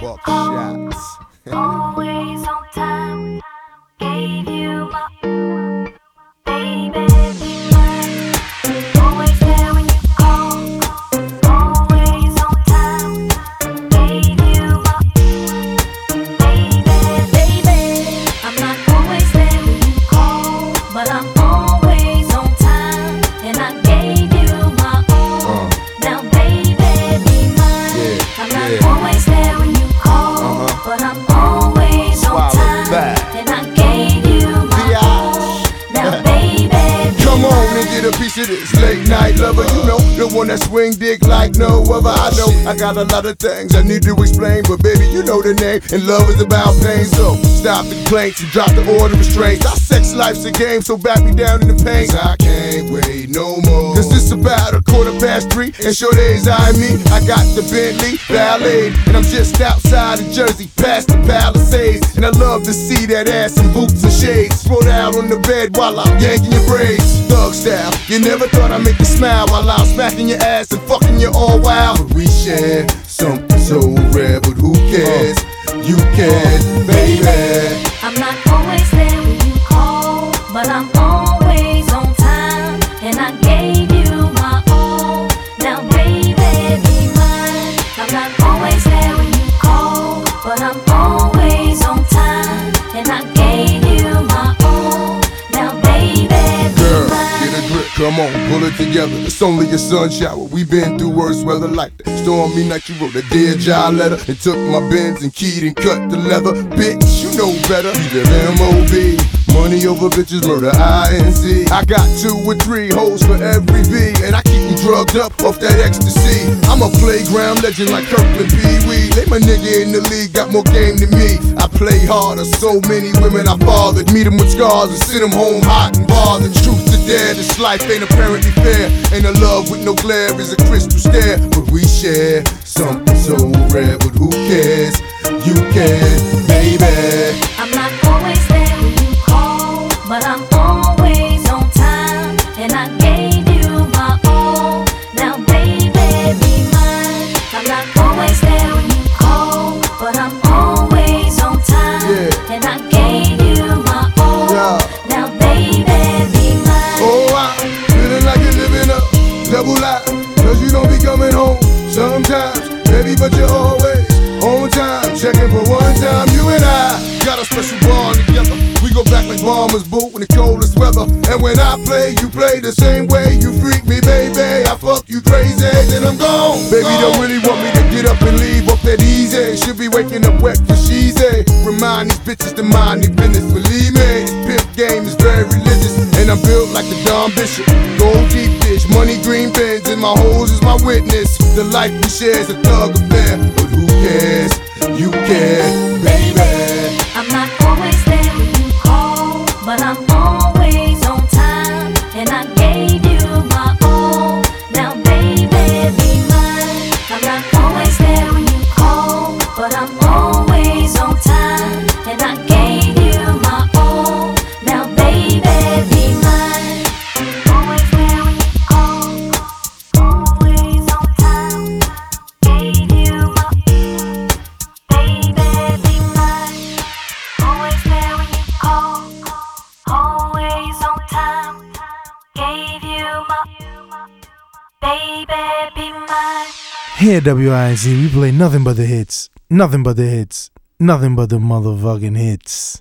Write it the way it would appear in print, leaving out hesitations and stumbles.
Buckshots. Always on time. Gave you my baby. Always there when you call. Always on time. Gave you my baby. I'm not always there when you call, but I'm always on time, and I gave you my all. Now baby, be mine. I'm not always there when you call, but I'm always on time, and I gave you my all. Now baby, Come on and get a piece of this late night lover. You know, the one that swing dick like no other. I know I got a lot of things I need to explain, but baby, you know the name, and love is about pain. So stop the complaints and drop the order of restraints. Our sex life's a game, so back me down in the pain. I can't wait no more, cause it's about 3:15, and sure days I me. I got the Bentley Ballet, and I'm just outside of Jersey, past the Palisades. And I love to see that ass in boots and shades, spread out on the bed while I'm yanking your braids. Thug style, you never thought I'd make you smile while I'm smacking your ass and fucking you all wild. But we share something so rare, but who cares? You can, baby. I'm not always there when you call, but I'm always on time, and I gave you my all. Now baby, be mine. I'm not always there when you call, but I'm always on time, and I gave you my all. Now baby, be Girl, mine. get a grip, come on, pull it together. It's only a sun shower. We been through worse weather like that. Stormy night, you wrote a Dear John letter and took my Benz and keyed and cut the leather. Bitch, you know better. You live M.O.B. Money over bitches, murder I.N.C. I got 2 or 3 hoes for every V, and I keep them drugged up off that ecstasy. I'm a playground legend like Kirkland Pee Wee. They my nigga in the league, got more game than me. I play harder, so many women I fathered. Meet them with scars and send them home hot and bothered. Truth to dare, this life ain't apparently fair. Ain't a love with no glare is a crystal stare. But we share something so rare, but who cares? You can, baby. I'm not always there when you call, but I'm always on time, and I gave you my all. Now baby, be mine. I'm not always there when you call, but I'm always on time, and I gave you my all. Now baby, be mine. Oh, I'm feeling like you're living a double life, cause you don't be coming home sometimes, baby, but you're always on time. Checking for one time, you and I got a special bond together. We go back like bombers boot in the coldest weather. And when I play, you play the same way. You freak me, baby, I fuck you crazy, then I'm gone. Baby, don't really want me to get up and leave off that easy. Should be waking up wet cause she's a. Remind these bitches to mind their business. Believe me, this pimp game is very religious, and I'm built like the Don Bishop. Gold deep dish, money green bins, and my hoes is my witness. The life we share is a thug affair, but who cares? You care, baby. I'm not always there when you call, but I'm always on time, and I gave you my all. Now baby, be mine. I'm not always there when you call, but I'm always on time, and I gave you my all. Now baby, be mine. Always there when you call, always on time. Gave you my baby, be mine. Always there when you call, always on time. Gave you my baby, be mine. Here at WIZ, we play nothing but the hits, nothing but the hits, nothing but the motherfucking hits.